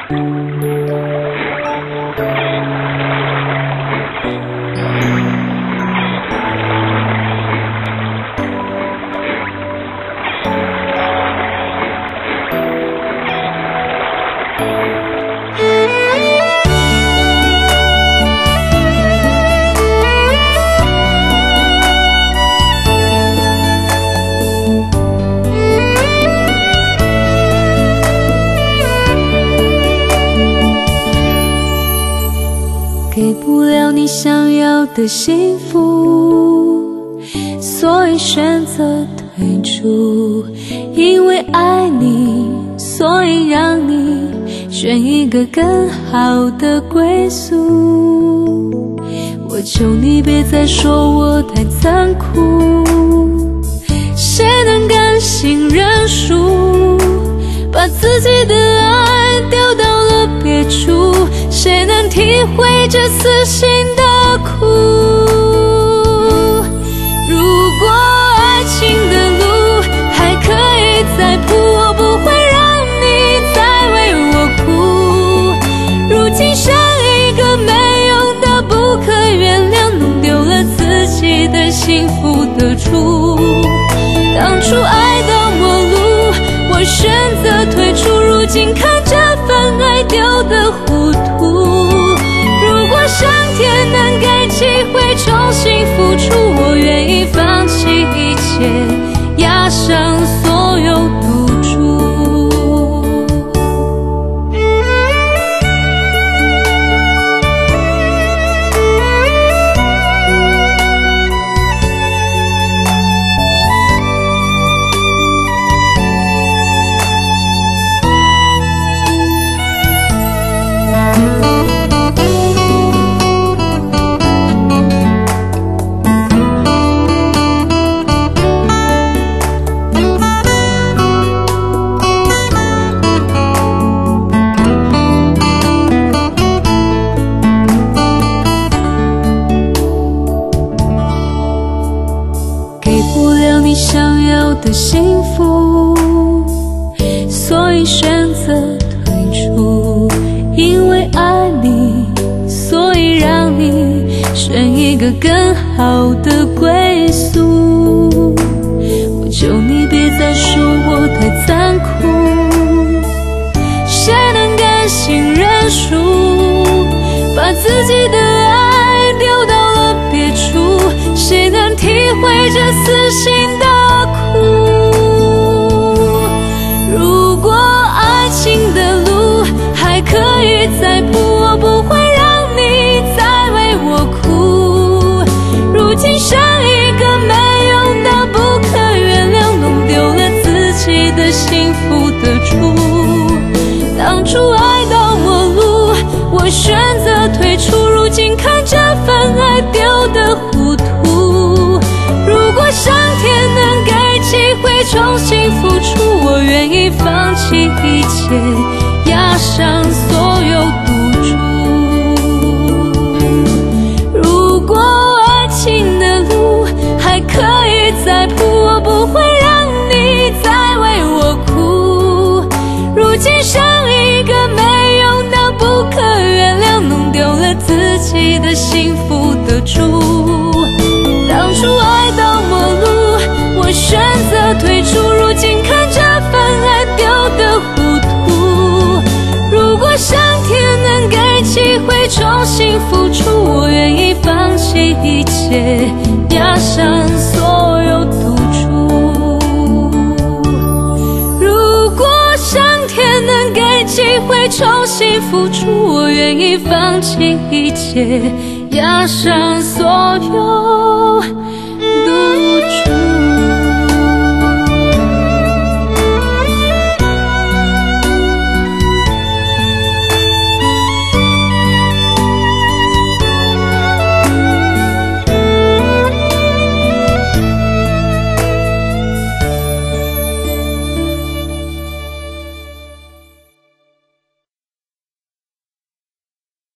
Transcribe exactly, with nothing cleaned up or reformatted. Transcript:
给不了你想要的幸福，所以选择退出。因为爱你，所以让你选一个更好的归宿。我求你别再说我太残酷，谁能甘心认输，把自己的爱丢到了别处？谁能体会这撕心的苦？如果爱情的路还可以再铺，我不会让你再为我哭。如今剩一个没用的不可原谅，弄丢了自己的幸福的主。当初爱到末路，我选择退出，如今看这份爱丢得糊涂。如果上天能给机会重新付出，我愿意放弃一切，押上所有赌注。你想要的幸福，所以选择退出。因为爱你，所以让你选一个更好的归宿。我求你别再说我太残酷，谁能甘心认输，把自己的爱丢到了别处？谁能体会这撕心的苦？如果爱情的路还可以再铺，我不会让你再为我哭。如今剩一个没用的不可原谅，弄丢了自己的幸福的主。当初爱到末路，我选择退出，如今看这份爱丢得糊涂。如果上天能给机会重新付出，我愿意放弃一切，押上所有赌注。如果爱情的路还可以再铺，我不会让你再为我哭。如今剩一个没用的不可原谅，弄丢了自己的幸福的主。当初爱到末路，我选择退出，如今看这份爱丢得糊涂。如果上天能给机会重新付出，我愿意放弃一切，押上所有赌注。如果上天能给机会重新付出，我愿意放弃一切，押上所有赌注。